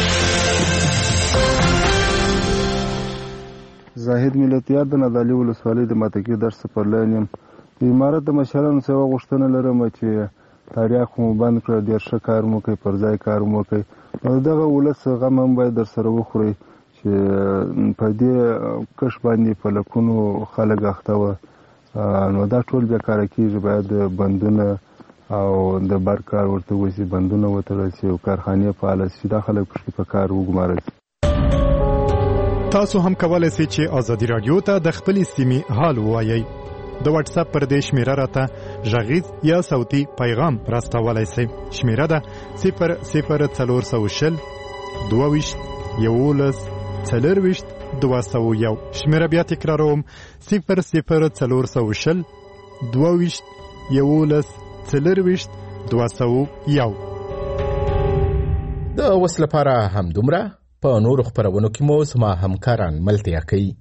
Speaker 22: زاهد ملتیار د نادعلي ولسوالۍ د ماتکي درس پر لاین یم. د امارت د مشرانو څخه غوښتنه لرم چې تاریخ مو بند کړ، ډېر ښه کار مو کوي، پر ځای کار مو کوي. نو دغه ولس غم هم باید در سره وخورئ چې په دې کش باندې په لکونو خلک اخته وه. نو دا ټول بیا کاره کېږي. باید بندونه او د بر کار ورته وشي، بندونه وتړل شي او کارخانې فعاله شي، دا خلک پکې په کار وګمارل شي.
Speaker 11: تاسو هم کولای شئ چې ازادي رادیو ته د خپلې سیمې حال ووایئ. د واتس اپ پر دې شمیره راته غږیز یا صوتي پیغام راستولای شئ. شمیره ده صفر صفر څلور سوه شل دوه ویشت یولس څلرویشت دوه سوه یو. شمیره بیا تکراروم صفر صفر څلور سوه شل دوه ویشت یولس څلرویشت دوه سوه یو.
Speaker 12: د اوس لپاره همدومره. په نورو خپرونو کې مو زما همکاران ملتیا کوي.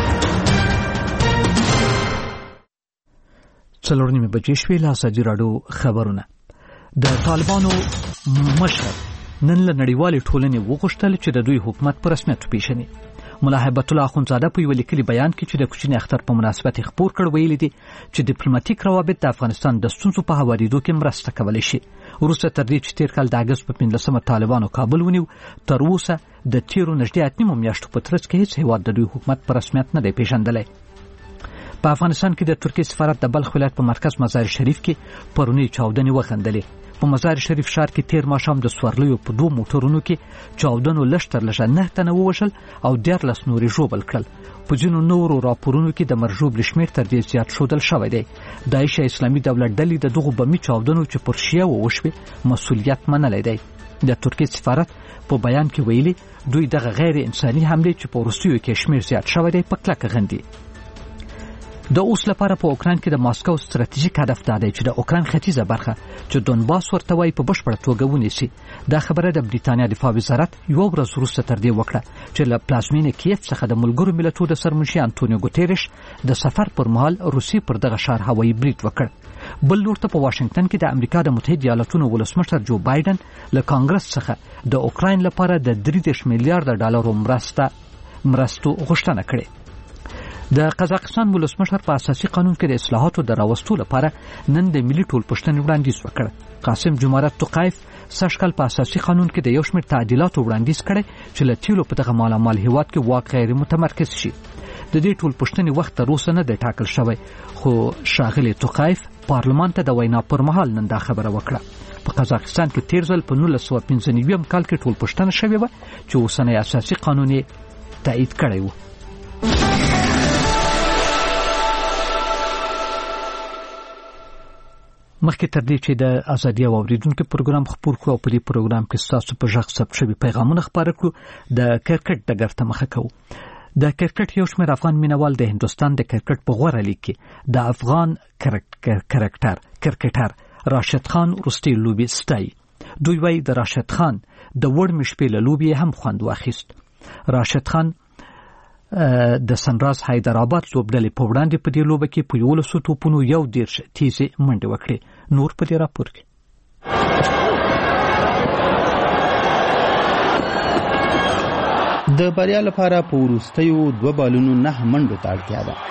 Speaker 1: څلور نیمې بجې شوې. له ازادي راډیو خبرونه. د طالبانو مشر نن له نړیوالې ټولنې وغوښتل چې د دوی حکومت په رسمیت وپېژني. ملا هیبت الله اخوندزاده په یو لیکلي بیان کې چې د کوچني اختر په مناسبت یې خپور کړ ویلي دي چې ډیپلوماټیک روابط د افغانستان د ستونزو په هوارېدو کې مرسته کولی شي. وروسته تر دې چې تېر کال د اګست په پنځلسمه طالبانو کابل ونیو، تر اوسه د تېرو نږدې اته نیمو میاشتو په ترڅ کې هیڅ هېواد د دوی حکومت په رسمیت نه دی پېژندلی. په افغانستان کې د ترکیې سفارت د بلخ ولایت په مرکز مزار شریف کې پرونی چاودنې وغندلې. په مزار شریف ښار کې تیر ماښام د سورلیو په دوه موټرونو کې چاودنو لږ تر لږه نه تنه ووژل او دیارلس نورې ژوبل کړل. په ځینو نورو راپورونو کې د مرژوب شمېر تر دې زیات ښودل شوی دی. داعش اسلامي دولت ډلې د دغو بمي چاودنو چې پر شیعه وشوې مسؤلیت منلی دی. د ترکیې سفارت په بیان کې ویلي دوی دغه غیر انساني حملې چې په وروستیو کې شمېر زیات شوی دی په کلکه غندي. د اوس لپاره په اوکراین کې د ماسکو ستراتیژیک هدف دا دی چې د اوکراین ختیځه برخه چې دونباس ورته وایي په بشپړه توګه ونیسي. دا خبره د بریتانیا دفاع وزارت یوه ورځ وروسته تر دې وکړه چې له پلازمینې کیف څخه د ملګرو ملتونو د سرمنشي انټونیو ګوتیرش د سفر پر مهال روسیې پر دغه ښار هوایي برید وکړ. بل لور ته په واشنگټن کې د امریکا د متحده ایالاتونو ولسمشر جو بایدن له کانګرس څخه د اوکراین لپاره د درې دېرش میلیارډ ډالرو مرسته مرستو غوښتنه کړې. د قزاقستان ولسمشر په اساسي قانون کې د اصلاحاتو د راوستلو لپاره نن د ملي ټولپوښتنې وړاندیز وکړ. قاسم جمهوریت توقایف سږکال په اساسي قانون کې د یو شمېر تعدیلاتو وړاندیز کړی چې له تیلو په دغه مالامال هیواد کې واک غیر متمرکز شي. د دې ټولپوښتنې وخت تر اوسه نه دی ټاکل شوی، خو ښاغلی توقایف پارلمان ته د وینا پر مهال نن دا خبره وکړه. په قزاقستان کې تیر ځل په نولس سوه پنځه نوي کال کې ټولپوښتنه شوې وه چې اوسنی اساسي قانون یې تایید کړی و. مخکې تر دې چې د ازادي او اوریدونکو پروګرام خپور کړو او په دې پروګرام کې ستاسو په ژغ ثبت شوي پیغامونه خپاره کړو، د کرکټ ډګر ته مخه کوو. د کرکټ یو شمېر افغان مینوال د هندوستان د کرکټ په غوره لیګ کې د افغان کرکټر کرکټر راشد خان وروستۍ لوبې ستایي. دوی وایي د راشد خان د وړمې شپې له لوبې هم خوند واخیست. راشد خان د سنراز حیدرآباد لوبډلې په وړاندې په دې لوبه کې په یولسو توپونو یو دېرش تیزې منډې وکړې. نور په دې راپور کې
Speaker 6: د بریا لپاره په وروستیو دوه بالونو نه منډو ته اړتیا ده.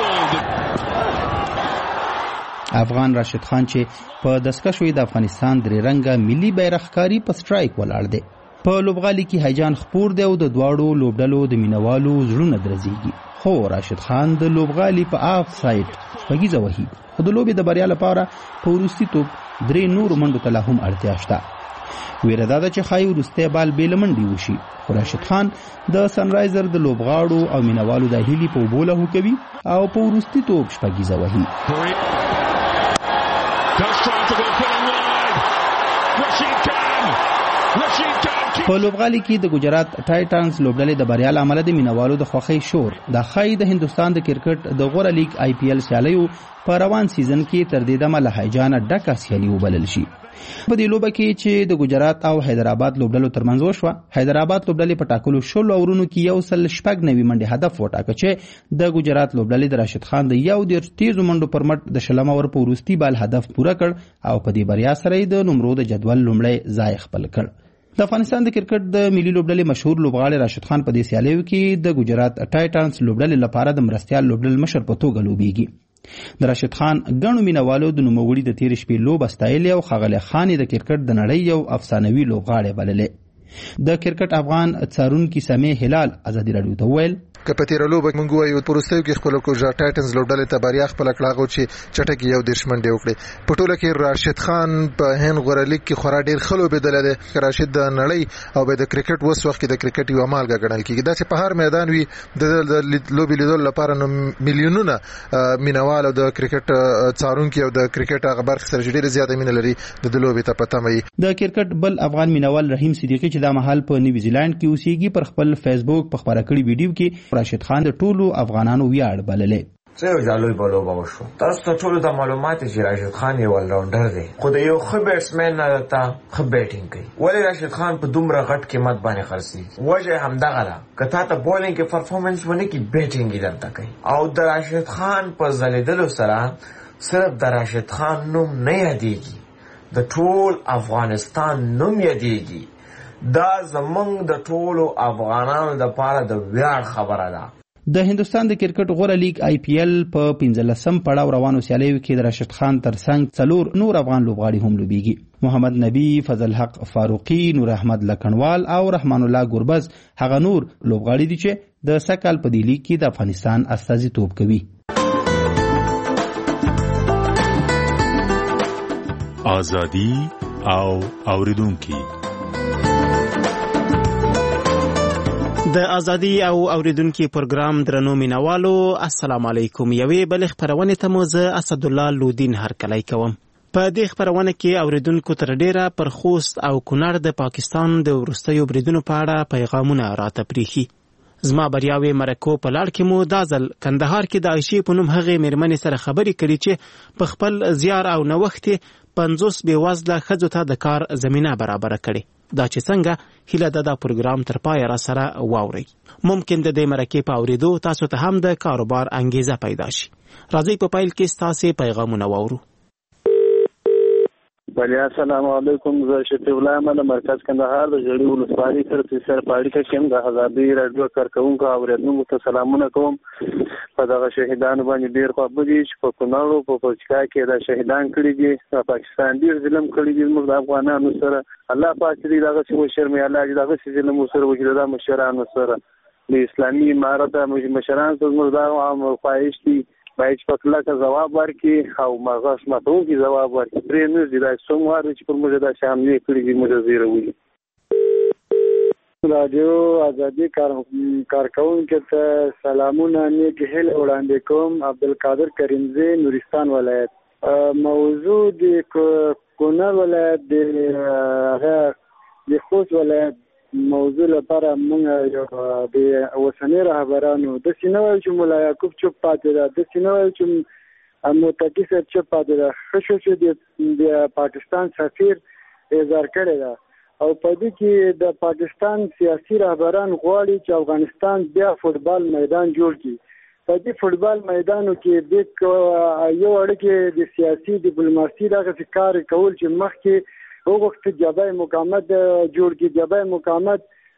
Speaker 6: افغان راشد خان چې په دسکه شوی د افغانستان درې رنګه ملي بیرغکاري په سټرایک ولاړ دی. په لوبغالي کې هیجان خپور دی او د دواړو لوبډلو د مینوالو زړونه درزيږي. خو راشد خان د لوبغالي په آف ساید شپږیزه وهي، خو د لوبې د بریا لپاره په وروستي توپ درې نورو منډو ته لا هم اړتیا شته. ویره دا ده چې ښایي وروستی بال بې له منډې وشي، خو راشد خان د سنرایزر د لوبغاړو او مینوالو د هیلې په اوبو لاهو کوي او په وروستي توپ شپږیزه وهي. په لوبغالي کې د ګجرات ټایټنز لوبډلې د بریا له امله د مینوالو د خوښۍ شور د ښایي د هندوستان د کرکټ د غوره لیګ آی پی ایل سیالیو په روان سیزن کې تر دې دمه له هیجانه ډکه سیالي وبلل شي. په دې لوبه کې چې د ګجرات او حیدرآباد لوبډلو ترمنځ وشوه، حیدرآباد لوبډلې په ټاکلو شلو اورونو کې یو سل شپږ نوي منډې هدف وټاکه چې د ګجرات لوبډلې د راشد خان د یو دېرش تیزو منډو پر مټ د شلم اور په وروستي بال هدف پوره کړ او په دې بریا سره یې د نمرو د جدول لومړی ځای خپل کړ. د افغانستان د کرکټ د ملي لوبډلې مشهور لوبغاړی راشد خان په دې سیالیو کې د ګجرات ټایټنز لوبډلې لپاره د مرستیال لوبډلې مشر په توګه لوبېږي. د راشد خان ګڼو مینوالو د نوموړي د تېرې شپې لوبه ستایلې او ښاغلی خان یې د کرکټ د نړۍ یو افسانوي لوبغاړی بللی. د کرکټ افغان څارونکي سمیع هلال ازادي راډیو ته وویل
Speaker 4: کپتیر لوب موږ وایو پروستیو کې خپل کوجا ټایټنز لوډل ته بریا خپل کړهغو چې چټک یو دشمن دی وکړي په ټوله کې راشد خان په هند غورلیګ کې خورا ډیر خلو بدل دی راشد د نړۍ او د کرکټ وس وخت د کرکټ یو مالګه ګڼل کیږي دا چې په هر میدان وي د لوبي لیدل لپاره نو میلیونونه مینوال د کرکټ څارونکو او د کرکټ هغه برخه سره ډیره زیاته مینه لري د لوبي ته پته مې
Speaker 6: د کرکټ بل افغان مینوال رحیم صدیقی چې د محل په نیوزیلند کې اوسېږي پر خپل فیسبوک په خبره کړی ویډیو کې راشد خان د ټولو افغانانو ویاړ بللې
Speaker 5: زه یو ځلوي بولو وشو تاسو ته ټول د معلومات چې راشد خان یو راونډر دی خو د یو ښه بیټسمن نه تا ښه بیټینګ کوي ولې راشد خان په دومره غټ قیمت باندې خرڅي وجه همدغه ده که تا ته بولینګ کې پرفورمنس ونه کی بیټینګ یې درته کوي او د راشد خان په ځلیدلو سره صرف د راشد خان نوم نه یادېږي د ټول افغانستان نوم یادېږي دا زمونږ د ټولو افغانانو لپاره د ویاړ خبره ده
Speaker 6: د هندستان د کرکټ غوره لیگ آی پی ایل په پنځلسم پړاو روانو سیالیو کې د راشد خان ترڅنګ څلور نور افغان لوبغاړي هم لوبېږي محمد نبی فضل حق فاروقي نور احمد لکنوال او رحمان الله ګربز هغه نور لوبغاړي دي چې د سکهال په دې لیگ کې د افغانستان استازیتوب کوي
Speaker 23: ازادي او اوریدونکو
Speaker 24: د ازادي او اوریدونکو پروګرام درنو مینوالو السلام علیکم یوې بل خبرونه ته مو زه اسد الله لودین هرکلی کوم په دې خبرونه کې اوریدونکو تر ډیره پر خوست او کونړ د پاکستان د ورستیو بریدونو په اړه پیغامونه راته پریخي زما بریاوي مرکو په لړ کې مو دازل کندهار کې د عائشې په نوم هغه میرمنې سره خبرې کړي چې په خپل زیار او نوښت پنځوس بېوزله ښځو ته د کار زمینه برابره کړي دا چې څنګه هیله ده دا پروګرام تر پایه را سره واورئ ممکن د دې مرکې په اورېدو تاسو ته هم د کاروبار انګیزه پیدا شي راځئ په پیل کې ستاسې پیغامونه واورو
Speaker 25: بله السلام علیکم زه شفیع الله احمد مرکز کندهار د ژړۍ ولسوالۍ سره سر پاړی کې کوم د ازادي رادیو کارکونکو اوریدونکو ته سلامونه کوم په دغه شهیدانو باندې ډیر خپه دي چې په کونړ او په پچکا کې دا شهیدان کړي دي پاکستان ډیر ظلم کړی دي موږ د افغانانو سره الله پاک دې دغه څه شرمې الله دې دغه څه ظلم سره وکړي د مشرانو سره د اسلامي امارت مشران ته موږ دا عام خواهش دي باید په کله کې جواب ورکړي او مغاش ماتو کې جواب ورکړي پرې نه دي دا څومره چې پر موږ دا شامل کړي دي موږ زیروي رادیو ازادي کارکونکو ته سلامونه نیک هیله وړاندې کوم عبدالقادر کریمزی نورستان ولایت موضوع د کونړ ولایت د خوست ولایت موضوع لپاره موږ یو د اوسنۍ رهبرانو د سینوي چې مولا یعقوب چوپ پاتې ده د سینوي چې متقی صاحب چوپ پاتې ده خو چې د پاکستان سفیر اظهار کړی ده او په دې کې د پاکستان سیاسي رهبران غواړي چې افغانستان بیا فوټبال میدان جوړ کړي په دې فوټبال میدانو کې د یو اړیکې د سیاسي ډیپلوماسي دغه کار کول چې مخکې او وخت جبهه مقاومت جوړ کی جبهه مقاومت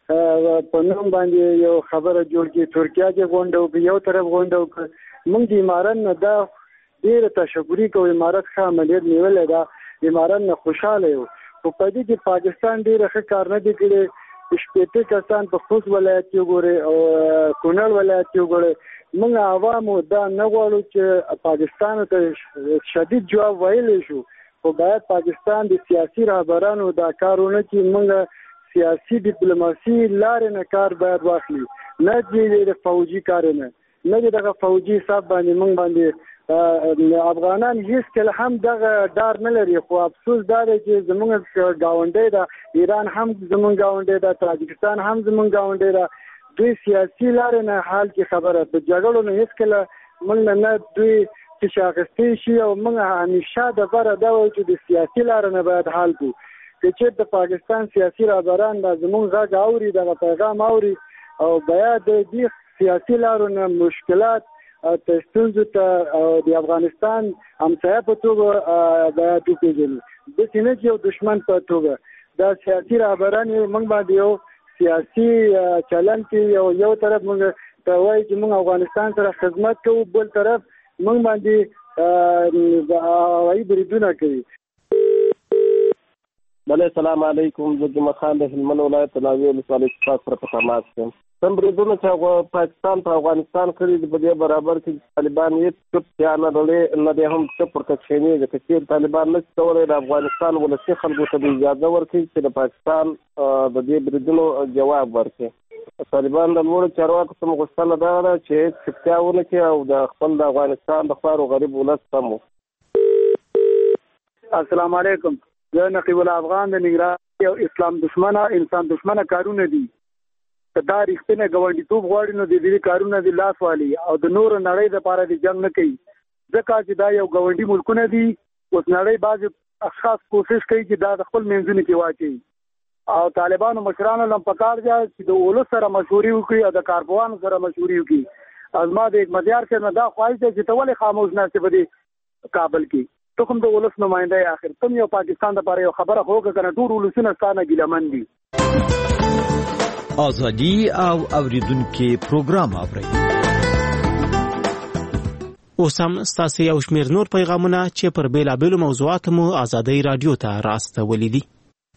Speaker 25: په نوم باندې یو خبره جوړ کی ترکیه کې غونډه او یو طرف غونډه موږ د امارات نه دا ډیر تشکرې کوو امارات ښه عملیات نیولې ده امارات نه خوشاله یو په پدې کې پاکستان ډیر ښه کار نه دی کړی شپږ کسان په خوست ولایت کې ګوري او کونړ ولایت کې ګوري موږ عوامو دا نه غواړو چې پاکستان ته شدید جواب ویلی شو خو باید پاکستان د سیاسي رهبرانو دا کارونه کې موږ سیاسي ډیپلوماسي لارې نه کار باید واخلي نه د فوجي کار نه نه دغه فوجي حساب باندې موږ باندې افغانان هیڅ کله هم دغه ډار نه لري خو افسوس دا دی چې زموږ گاونډی ده ایران هم زموږ گاونډی ده تاجکستان هم زموږ گاونډی ده دوی سیاسي لارې نه حال کې خبره په جګړو نه هیڅ کله موږ نه دوی چې شاغستې شي او موږ همیشه د بره دا وایو چې د سیاسي لارې نه باید حل کړو که چېرته د پاکستان سیاسي رهبران دا زموږ غږ اوري دغه پیغام اوري او باید د دې سیاسي لارو نه مشکلات ته ستونزو ته د افغانستان همسایه په توګه باید وپېژني داسې نه چې یو دښمن په توګه دا سیاسي رهبران موږ باندې یو سیاسي چلن کې یو یو طرف موږ ته وایي چې موږ افغانستان سره خدمت کوو بل طرف موږ باندې هوایي بریدونه کوي
Speaker 2: بله سلام علیکم. زه جمعه خان د هلمند ولایت ناوې ولسوالۍ څخه سره په تماس یم. کوم بریدونه چې پاکستان په افغانستان کړي دي په دې برابر کې طالبان یې چوپتیا نه لري، نه دې هم چوپ ورته کښېني. ځکه چې طالبان نشي کولی د افغانستان ولسي خلکو ته اجازه ورکړي چې د پاکستان د دې بریدونو جواب ورکړي. طالبان د لوړو چارواکو څخه غوښتنه دا ده چې چوپتیا ونه کړي او د خپل د افغانستان د خوارو غریب ولس سم وکړي.
Speaker 25: السلام علیکم. زه نقیب الافغان د نګران یو اسلام دشمنه انسان دشمنه کارونه دي. دا رښتینه ګاونډیتوب غواړي نو د دې کارونه د لاس والی او د نور نړۍ لپاره د جنگ نه کوي، ځکه چې دا یو ګاونډي ملکونه دي. اوس نړۍ بعض اشخاص کوشش کوي چې دا د خپل منځونو کې واچي او طالبانو مشرانو لم پکار دي چې د ولس سره مشورې وکړي او د کارپوهانو سره مشورې وکړي. ازما د حکمتیار څخه نه دا خواهش ده چې ته ولې خاموش ناستې په دې کابل کې؟ ته کوم د ولس نماینده یې، آخر ته یو پاکستان لپاره یو خبره هوګه کنه ټول ولسونه ستانه ګیلمن دي.
Speaker 7: ازادي او اوریدونکو پروګرام اورئ.
Speaker 24: اوس هم ستاسو یو شمېر نور پیغامونه چې پر بیلابېلو موضوعاتو مو ازادي رادیو ته راستولي دي.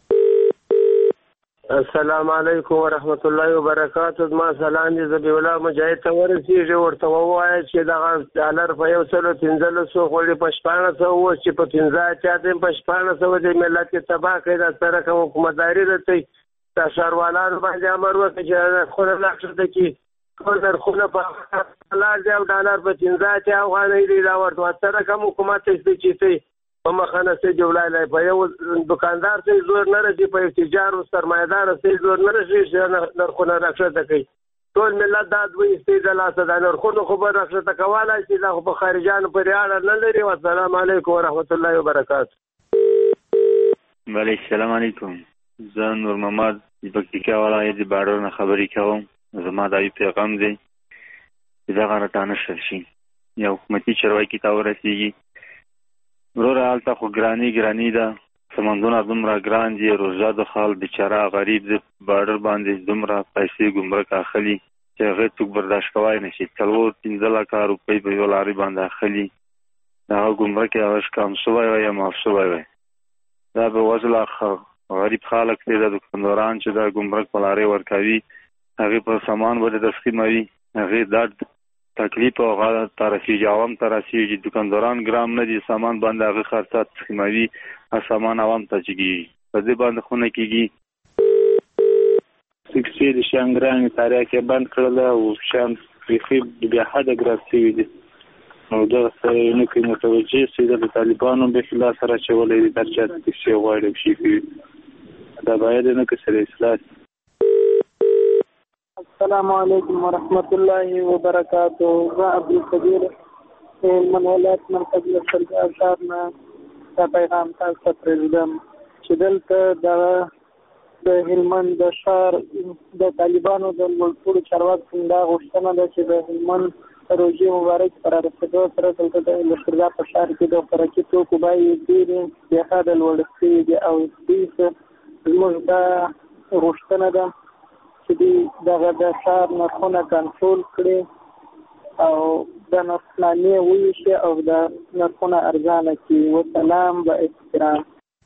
Speaker 2: السلام علیکم ورحمت الله وبرکاتہ. ما سلام دې زبی الله مجاهد ته ورسیږي، ورته ووایي چې دا ډالر په یو سلو پنځلسو خوړې په شپاړس سوه اوس چې په پنځه اتیا دیم په شپاړس سوه د ملت تباه کړي. دا سره کوم حکومتداري ده دا ښاروالانو باندې امر وکړي چې خونه نقشه کې ټول نرخونه په لار دی او ډالر په پنځه اتیا افغانۍ دی. دا ورته سره کوم حکومت دی چې په مخانه سي جوړای په یو دکاندار سي زور نه رسي، په تجار او سرمایدار سي زور نه رسي چې نرخونه راکړه کوي. ټول ملت دا دوی استیدلا سره نرخونه خبر راکړه کوله چې دا په خارجانو پر اړه نه لري. والسلام علیکم ورحمت الله وبرکاتہ.
Speaker 8: وعلیکم السلام علیکم. زه نور محمد د پکتیکا ولایت د باډر نه خبرې کوم. زما د ایو پیغام دی چې دا غلطانه شي یو حکومتي چارواکي ته ورسیږي. وروره هلته خو ګراني ګراني ده، سمندونه دومره ګران دي، روزه د خال بیچاره غریب د باډر باندې دومره پیسې ګمرک اخلي چې هغه څوک برداشت کولی نه شي. څلور پنځه لکه روپۍ په یو لارۍ باندې اخلي. هغه ګمرک یې هغه کم شوی وی یا معاف شوی وی. دا به وزله غریب خلک دی، د دکانداران چې دا ګمرک په لارۍ ورکوي هغې په سامان باندې تسخیموي، هغې درد تکلیف او هغه ته رسېږي، عوام ته رسېږي. دکانداران ګرام نه دي، سامان باندې هغه خرڅات تسخیموي او سامان عوام ته چېږي، په دې باندې خونه کېږي. سکسي د شیان ګران تاریخ یې بند کړله او شیان بیخي بیا حده ګران شوي دي. نو دغه سره یې نه کوي متوجه سي د طالبانو بېخي لاس را اچولی دي، هر چا ته کیسې غواړي او شي کوي. دا باید یې نه کړي سره اصلاح.
Speaker 25: السلام علیکم ورحمت الله وبرکاتہ. زه عبدالقدیر هلمند ولایت مرکز لښکرګاه ښار نه دا پیغام تاسو ته پرېږدم چې دلته د هلمند د ښار د طالبانو د لوړپوړو چارواکو دا غوښتنه ده چې د هلمند روژې مبارک پر رسېدو سره دلته د لښکرګاه په ښار کې د خوراکي توکو بیې ډېرې بېحده لوړې شوي دي او دوی زموږ دا غوښتنه ده چې دوی دغه د ښار نرخونه کنټرول کړي او د نرخنامې وویشي او د نرخونه ارزانه کړي. وسلام و احترام.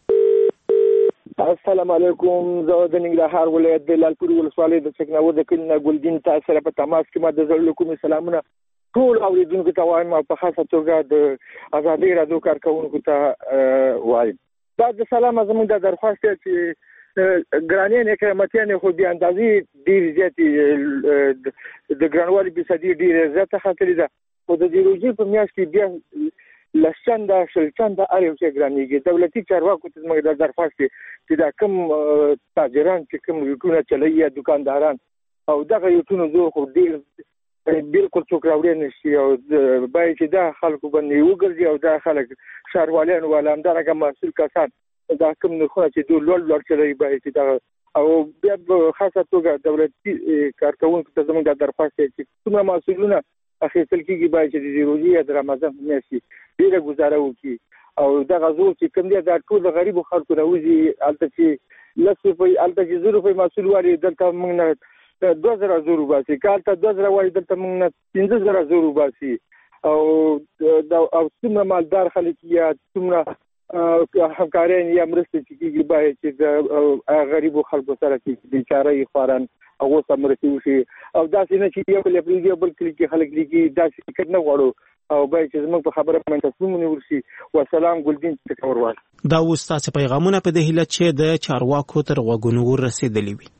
Speaker 9: السلام علیکم. زه د ننګرهار ولایت د لالپورې ولسوالۍ د چکناوو د کلي نه ګلدین تاسو سره په تماس کې ما د زړه کومې سلامونه ټول اورېدونکو ته وایم او په خاصه توګه د ازادۍ راډیو کارکوونکو ته وایم. دا د سلام زموږ د درخواست دی چې ګرانې قیمتیانې خو بې اندازې ډېرې زیاتې د ګرانوالي فیصدي ډېره زیاته ختلې ده، خو د دې روژې په میاشت کې بیا لس چنده شل چنده هر یو شی ګرانېږي. دولتي چارواکو ته زموږ دا درخواست دی چې دا کوم تاجران چې کوم یوټونه چلوي یا دکانداران او دغه یوټونو زور خو ډېر بالکل څوک راوړی نه شي او باید چې دا خلکو باندې وګرځي او دا خلک ښاروالان والا همدارنګه مسؤل کسان دا کوم نرخونه چې دوی لوړ لوړ چلوي باید چې دغه او بیا په خاصه توګه دولتي کارکوونکو ته زموږ دا درخواست دی چې څومره محصولونه اخیستل کېږي باید چې د روژې یا د رمضان په میاشت کې ډېره ګزاره وکړي او دغه زور چې کوم دی دا ټول د غریبو خلکو راوځي. هلته چې لس روپۍ هلته چې زر روپۍ محصول واري دلته موږ نه دوه زره زر وباسي، که هلته دوه زره واري دلته موږ نه پنځه زره زر وباسي او او څومره مالدار خلک یا څومره همکاري یا مرسته چې کیږي باید چې د غریبو خلکو سره چې بیچاره خواران هغه سره مرسته وشي او دا څنګه چې یو بل پریږي بل کلی خلک لګي دا څه کړه نه غواړو او باید چې زموږ په خبره باندې تصمیم ونیول شي. والسلام ګلدین تکوروال.
Speaker 24: دا اوس تاسو پیغامونه په دې هیله چې د چارواکو تر غوږونو ورسېدلي وي.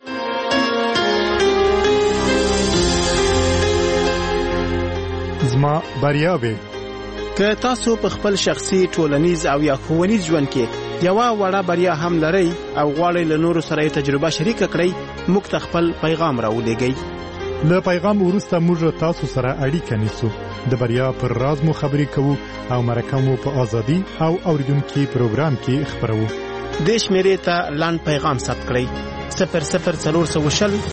Speaker 11: زما بریاوي
Speaker 24: که تاسو په خپل شخصي ټولنیز او یا ښوونیز ژوند کې یو وړه بریا هم لرئ او غواړئ له نورو سره تجربه شریک کړئ موږ ته خپل پیغام راولېږئ.
Speaker 11: له پیغام وروسته موږ تاسو سره اړیکه نیسو د بریا پر راز مو خبرې کوو او مرکه مو په ازادي او اوریدونکو پروګرام کې خبرو.
Speaker 24: د شمیرې ته لاند پیغام ثبت کړئ صفر صفر څلور سوه شل